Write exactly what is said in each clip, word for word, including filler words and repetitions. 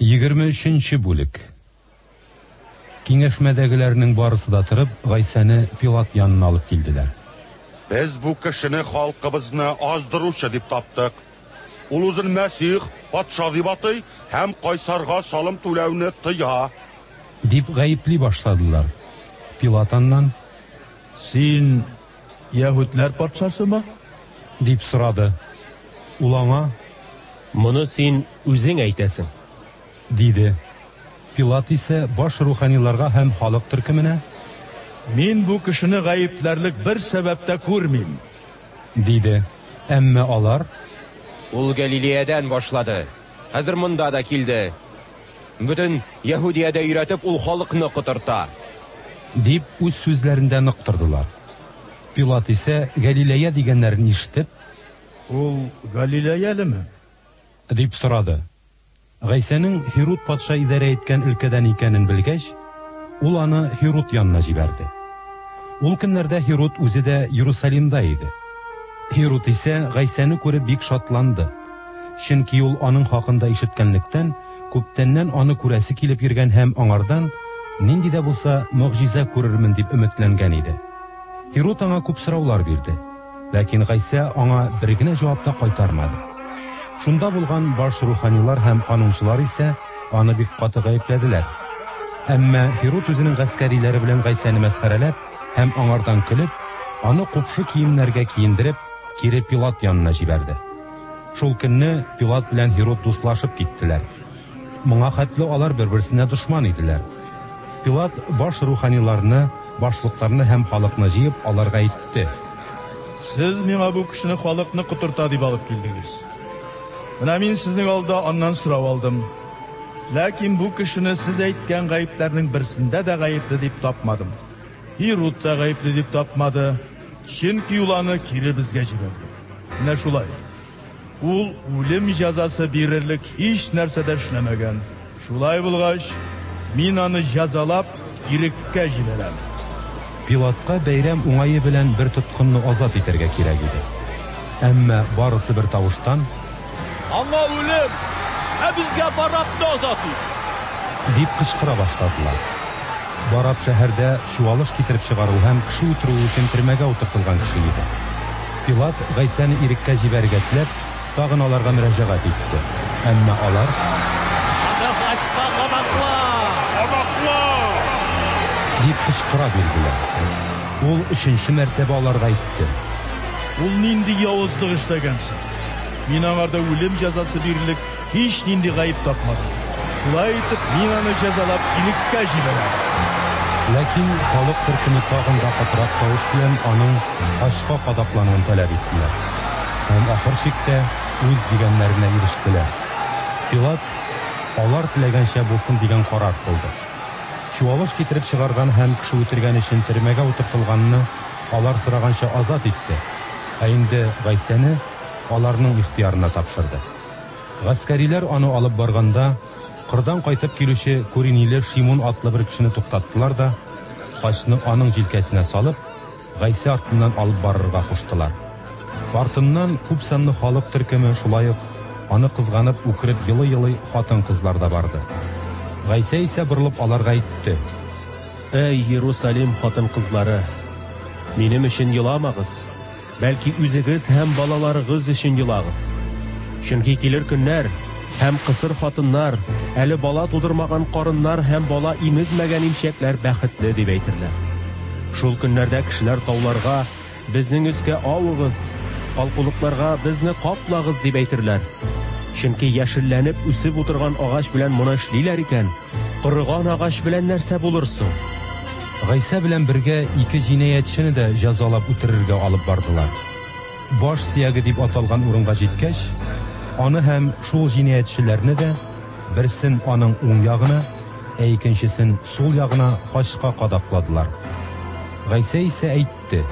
егерме өченче бүлек. Киңәшмәдәгеләрнең барысы да торып, Гайсәне Пилат янына алып килделәр. Без бу кешене халкыбызны аздыручы дип таптык. Ул үзен Мәсих, патша дип атый, һәм Кайсарга салым түләүне тыя. Дип гаепли башладылар. Пилат аннан: Син Яһүдләр патшасымы? Дип сорады. Ул аңа: Моны син үзең әйтәсең. Диде. Пилат исә баш руханиларга һәм халык төркеменә: Мин бу кешене гаепләрлек бер сәбәптә күрмим. Диде. Әмма алар: Ул Галилеядан башлады. Хәзер монда да килде. Бүтән Яһудиядә өйрәтеп ул халыкны котырта. Дип үз сүзләрендә ныктырдылар. Пилат исә Галилея дигәннәрен ишетеп: Ул Галилеялеме? Дип сорады. Гайсәнең Хирут патша идарә иткән өлкәдән икәнен белгәч, ул аны Хирут янына җибәрде. Ул көннәрдә Хирут үзе дә Иерусалимда иде. Хирут исә Гайсәне күреп бик шатланды. Чөнки ул аның хакында ишеткәнлектән, күптәннән аны күрәсе килеп йөргән һәм аңардан нинди дә булса мөгъҗиза күрермен дип өметләнгән иде. Хирут аңа күп сораулар бирде, ләкин Гайсә аңа бер генә җавап та кайтармады. Шунда булган баш руханилар һәм канунчылар исә аны бик каты гаепләделәр. Әмма Хирут үзенең гаскәриләре белән Гайсәне мәсхәрәләп һәм аңардан көлеп, аны купшы киемнәргә киендереп, кире Пилат янына җибәрде. Шул көнне Пилат белән Хирут дуслашып киттеләр. Моңа хәтле алар бер-берсенә дошман иделәр. Пилат баш руханиларны, башлыкларны һәм халыкны җыеп аларга әйтте: Сез миңа бу кешене халыкны котырта дип алып килдегез. Менә мин сезнең алда аннан сорау алдым. Ләкин бу кешене сез әйткән гаепләрнең берсендә дә гаепле дип тапмадым. Хирут та гаепле дип тапмады. Чөнки ул аны кире безгә җибәрде. Менә шулай. Ул үлем җәзасы бирерлек һич нәрсә дә эшләмәгән. Шулай булгач, мин аны җәзалап иреккә җибәрәм. Пилатка бәйрәм уңайы белән бер тоткынны азат итәргә кирәк иде. Әмма барысы бер тавыштан: Аңа үлем, ә безгә Барабны азат ит! Дип кычкыра башладылар. Бараб шәһәрдә чуалыш китереп чыгару һәм кеше үтерү өчен төрмәгә утыртылган кеше иде. Пилат Гайсәне иреккә җибәрергә теләп, тагын аларга мөрәҗәгать итте. Әмма алар: Аңа гамакла! Гамакла! Дип кычкыра бирделәр. Ул өченче мәртәбә аларга әйтте: Ул нинди явызлык эшләгән соң? Мин аңарда үлем җәзасы бирерлек һич нинди гаеп тапмадым. Шулай итеп, мин аны җәзалап иреккә җибәрәм. Ләкин халык төркеме тагын да катырак тавыш белән аның ашка кадаклануын таләп иттеләр. Һәм ахыр чиктә үз дигәннәренә ирештеләр. Пилат алар теләгәнчә булсын дигән карар кылды. Чуалыш китереп чыгарган һәм кеше үтергән өчен төрмәгә утыртылганны алар сораганча азат итте. Ә инде Гайсәне аларның ихтыярына тапшырды. Гаскәриләр аны алып барганда, кырдан кайтып килүче Куриниле Шимон атлы бер кешене туктаттылар да, качны аның җилкәсенә салып, Гайсә артыннан алып барырга куштылар. Артыннан күп санлы халык төркеме шулай ук аны кызганып үкереп елый-елый хатын-кызлар да барды. Гайсә исә борылып аларга әйтте: Әй Иерусалим хатын-кызлары, минем өчен еламагыз. Бәлки үзегез һәм балаларыгыз өчен елагыз. Чөнки килер көннәр һәм кысыр хатыннар, әле бала тудырмаган карыннар һәм бала имезмәгән имчәкләр бәхетле дип әйтерләр. Шул көннәрдә кешеләр тауларга: Безнең өскә авыгыз, калкулыкларга безне каплагыз дип әйтерләр. Чөнки яшелләнеп үсеп утырган агач белән моны эшлиләр икән, корыган агач белән нәрсә булыр соң? Гайсә белән бергә ике җинаятьчене дә җәзалап үтерергә алып бардылар. Баш сөяге дип аталган урынга җиткәч, аны һәм шул җинаятьчеләрне дә берсен аның уң ягына, ә икенчесен сул ягына хачка кадакладылар. Гайсә исә әйтте: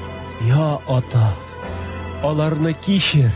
Я ата, аларны кичер,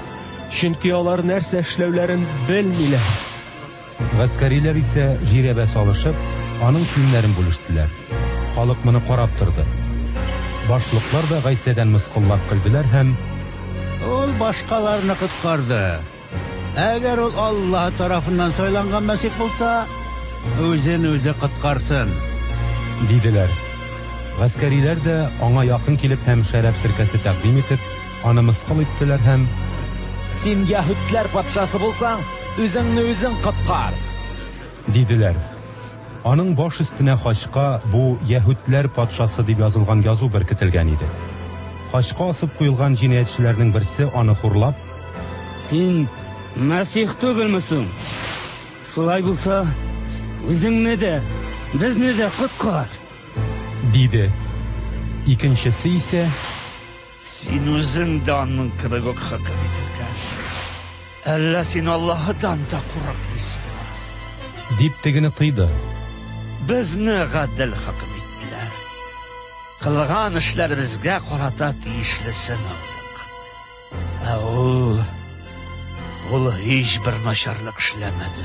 чөнки алар нәрсә эшләүләрен белмиләр. Гаскәриләр исә җирәбә салышып, аның киемнәрен бүлештеләр. Халык моны карап торды. Башлыклар да Гайсәдән мыскыллап көлделәр һәм: Ул башкаларны коткарды. Әгәр ул Аллаһ тарафыннан сайланган Мәсих булса, үзен үзе коткарсын, диделәр. Гаскәриләр дә аңа якын килеп һәм шәраб серкәсе тәкъдим итеп, аны мыскыл иттеләр һәм: Син яһүдләр патшасы булсаң, үзеңне үзең коткар, диделәр. Аның баш өстенә хачка бу яһүдләр патшасы дип язылган язу беркетелгән иде. Хачка асып куелган җинаятьчеләрнең берсе аны хурлап: Син Мәсих түгелмесең? Шулай булса, үзеңне дә, безне дә коткар, диде. Икенчесе исә: Син үзең дә аның кебек үк хөкем итергән. Әллә син Аллаһыдан да курыкмыйсың? дип тегене тыйды. Безне гадел хөкем иттеләр. Кылган эшләребезгә карата тиешлесен алдык. Ә ул ул һичбер начарлык эшләмәде,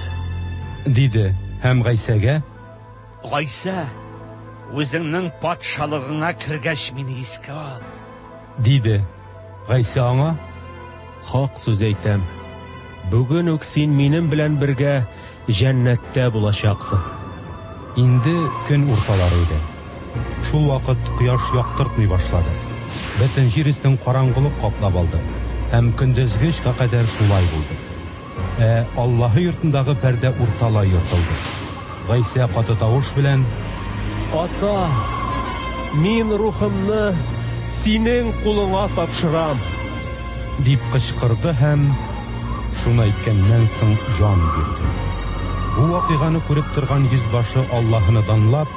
диде һәм Гайсәгә: Гайса, үзеңнең патшалыгыңа кергәч мине искә ал, диде. Гайса аңа: Хак сүз әйтәм. Бүген үк син минем белән бергә җәннәттә булачаксың. Инде көн урталары иде. Шул вакыт кояш яктыртмый башлады. Бөтен җир өстен караңгылык каплап алды һәм көндезгечкә кадәр шулай булды. Ә Аллаһы йортындагы пәрдә урталай йыртылды. Гайса каты тавыш белән: Ата, мин рухымны синең кулыңа тапшырам, дип кычкырды һәм шуны әйткәннән соң җан бирде. Бу вакыйганы күреп торган йөзбашы Аллаһны данлап: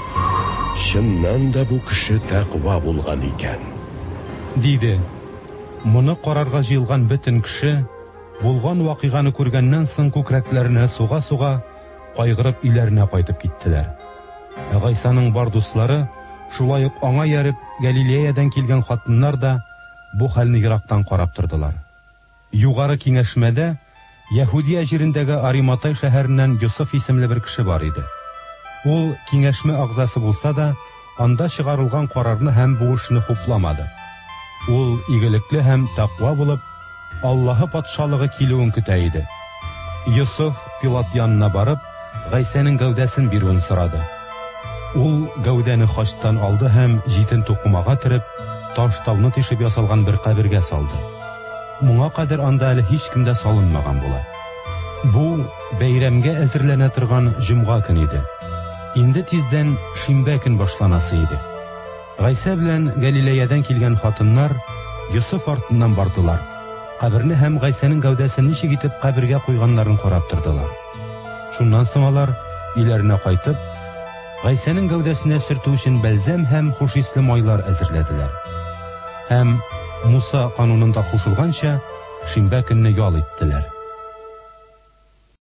Чыннан да бу кеше тәкъва булган икән, диде. Моны карарга җыелган бөтен кеше булган вакыйганы күргәннән соң күкрәкләренә суга-суга кайгырып өйләренә кайтып киттеләр. Ә Гайсаның бар дуслары, шулай ук аңа ярып Галилеядан килгән хатыннар да бу хәлне ерактан карап тордылар. Югары киңәшмәдә Яһудия җирендәге Ариматай шәһәреннән Йосыф исемле бер кеше бар иде. Ул киңәшмә агзасы булса да, анда чыгарылган карарны һәм бу эшне хупламады. Ул игелекле һәм тақва булып, Аллаһы патшалыгы килүен көтә иде. Йосыф Пилат янына барып, Гайсаның гәүдәсен бирүен сорады. Ул гәүдәне хачтан алды һәм җитен тукымага төреп, таш тауны тишеп ясалган бер кабергә салды. Моңа кадәр анда әле һич кем дә салынмаган була. Бу бәйрәмгә әзерләнә торган җомга көн иде. Инде тиздән шимбә көн башланасы иде. Гайса белән Галилеядан килгән хатыннар Йосыф артыннан бардылар. Каберне һәм Гайсаның гәүдәсен ничек итеп кабергә куйганнарын карап тордылар. Шуннан соң алар өйләренә кайтып, Гайсаның гәүдәсенә сөртү өчен бәлзәм һәм хушисле майлар әзерләделәр. Һәм Муса канунында кушылганча шимбә көнне ял иттеләр.